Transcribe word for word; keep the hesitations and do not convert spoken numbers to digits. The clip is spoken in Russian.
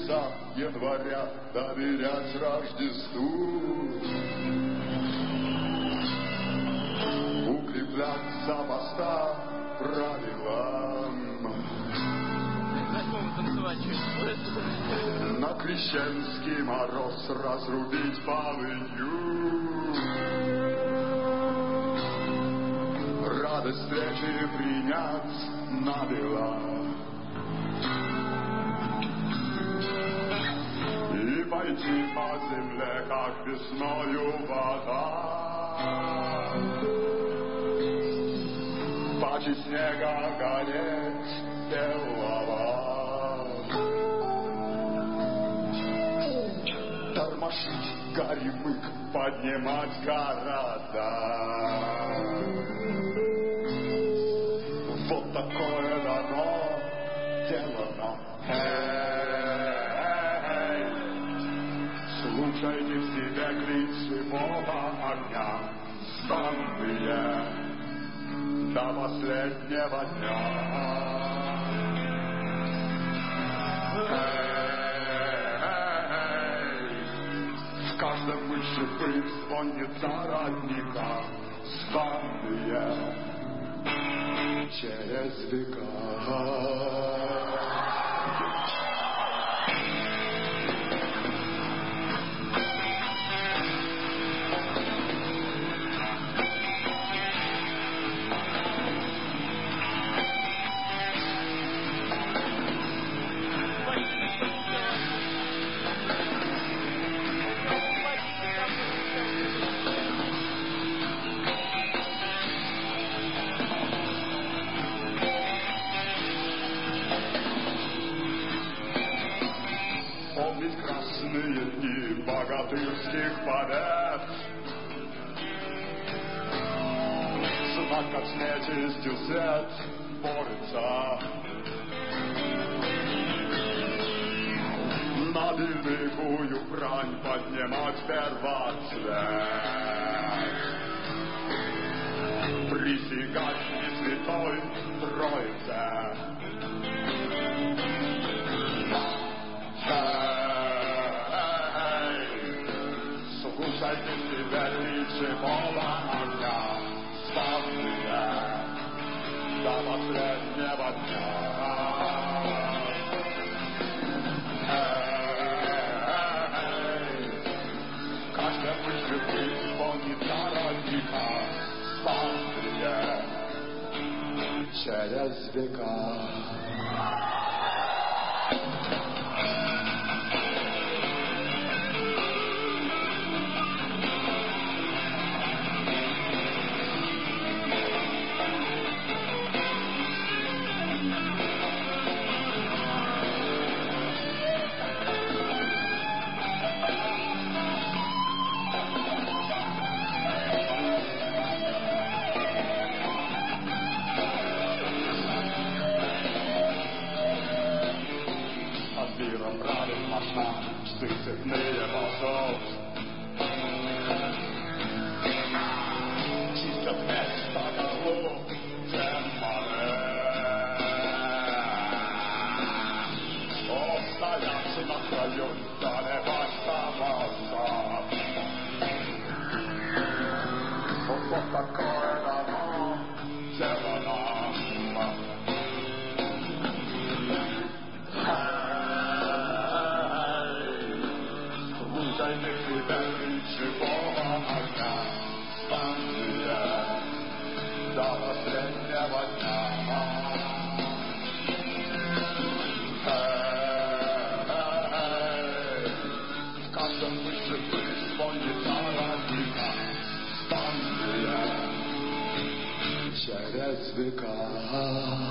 конца января доверять Рождеству. Укрепляться поста правилам. На крещенский мороз разрубить полынью. Радость встречи принять набело. И пойти по земле, как весною вода. Паче снега гореть белого. Тормошить горемык, поднимать города. Вот такое дано дело нам. Эй, слушайте в себе крик живого огня, станные до последнего дня. В каждом вышибы звонится родника, станные через века. Красные дни богатырских побед, знак от смертью свет борется. На великую брань поднимать первоцвет, присягать не святой Троице. Слушайте себя крик живого огня, славные до последнего дня. Эй, каждая мысль исполнится родника, славные через века. Правит машина, псы цепные волков. Чистят место козлу демоны. Что стоят на краю, далеко оставаться. Вот такое дано дело нам. Слушайте себя крик живого огня, станция до последнего дня. Эй, в каждом вышибы звонится родника, станция через века.